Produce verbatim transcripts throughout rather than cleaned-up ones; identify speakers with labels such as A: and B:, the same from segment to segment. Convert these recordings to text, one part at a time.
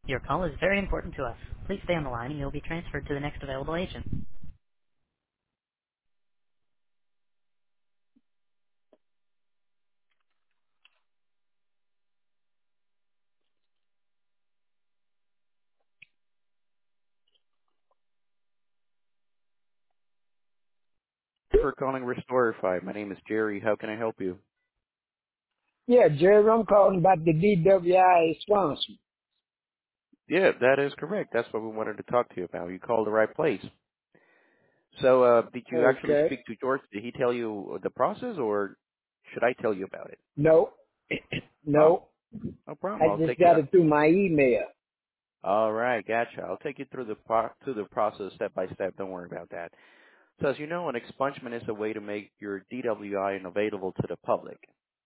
A: Your call is very important to us. Please stay on the line and you'll be transferred to the next available agent. For calling Restorify. My name is Jerry. How can I help you?
B: Yeah, Jerry, I'm calling about the D W I sponsor.
A: Yeah, that is correct. That's what we wanted to talk to you about. You called the right place. So, uh, did you actually
B: Okay.
A: speak to George? Did he tell you the process, or should I tell you about it?
B: No,
A: Oh,
B: no.
A: no problem.
B: I
A: I'll
B: just
A: take you.
B: got it through my email.
A: All right, gotcha. I'll take you through the pro- through the process step by step. Don't worry about that. So, as you know, an expungement is a way to make your D W I unavailable to the public.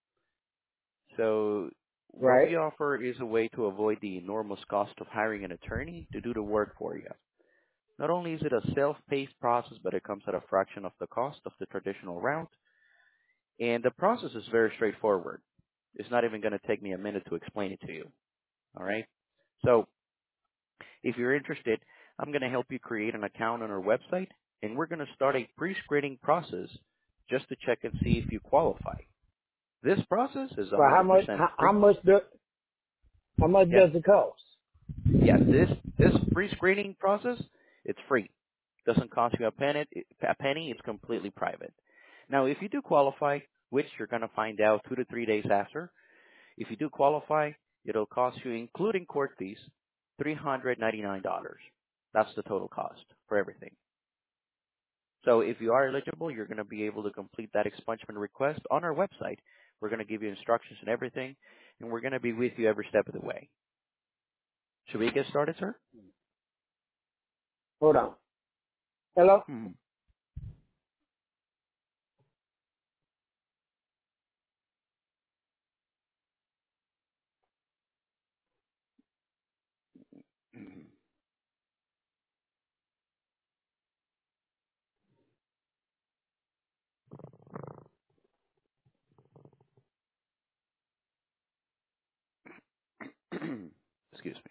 A: So what
B: Right?
A: we offer is a way to avoid the enormous cost of hiring an attorney to do the work for you. Not only is it a self-paced process, but it comes at a fraction of the cost of the traditional route. And the process is very straightforward. It's not even going to take me a minute to explain it to you. All right? So if you're interested, I'm going to help you create an account on our website, and we're going to start a pre-screening process just to check and see if you qualify. This process is
B: Well, how much?
A: one hundred percent
B: How, how
A: free.
B: much? Do, how much
A: Yeah.
B: does it cost?
A: Yes, this this pre-screening process, it's free. Doesn't cost you a penny. A penny. It's completely private. Now, if you do qualify, which you're going to find out two to three days after, if you do qualify, it'll cost you, including court fees, three hundred ninety-nine dollars. That's the total cost for everything. So if you are eligible, you're going to be able to complete that expungement request on our website. We're going to give you instructions and everything, and we're going to be with you every step of the way. Should we get started, sir?
B: Hold on. Hello.
A: Hmm. Excuse me.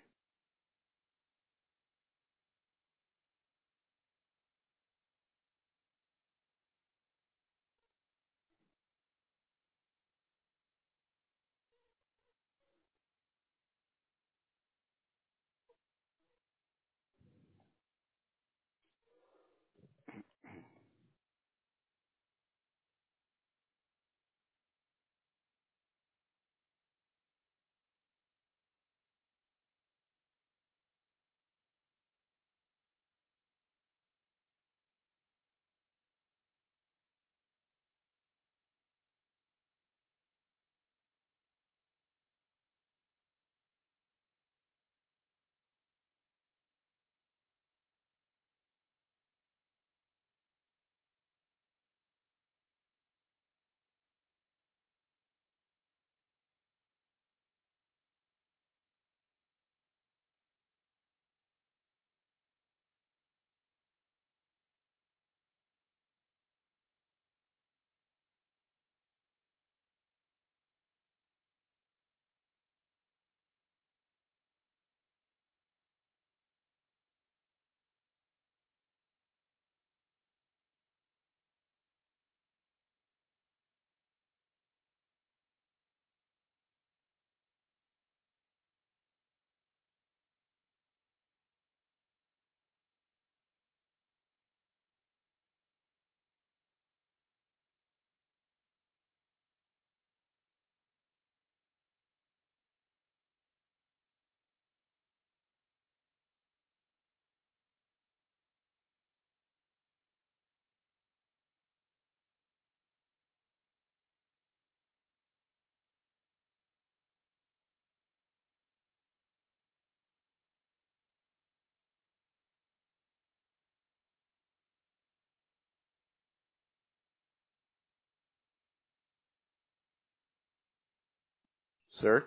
A: Sir?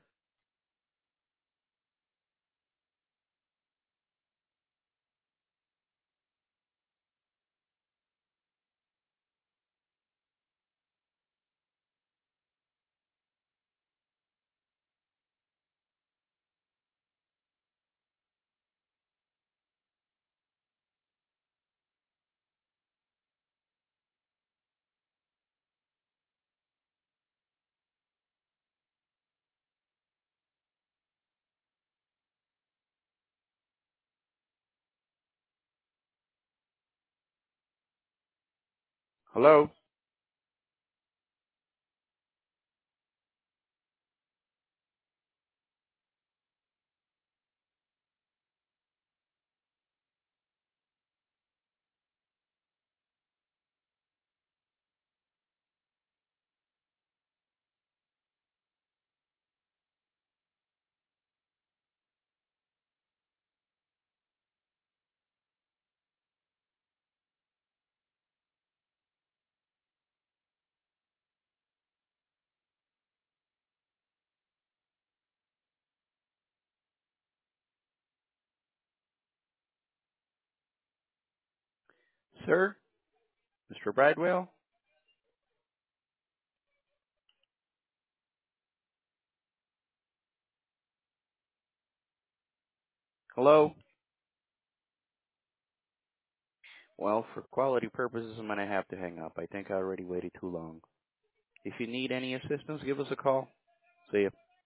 A: Hello? Sir? Mister Bradwell? Hello? Well, for quality purposes, I'm going to have to hang up. I think I already waited too long. If you need any assistance, give us a call. See ya.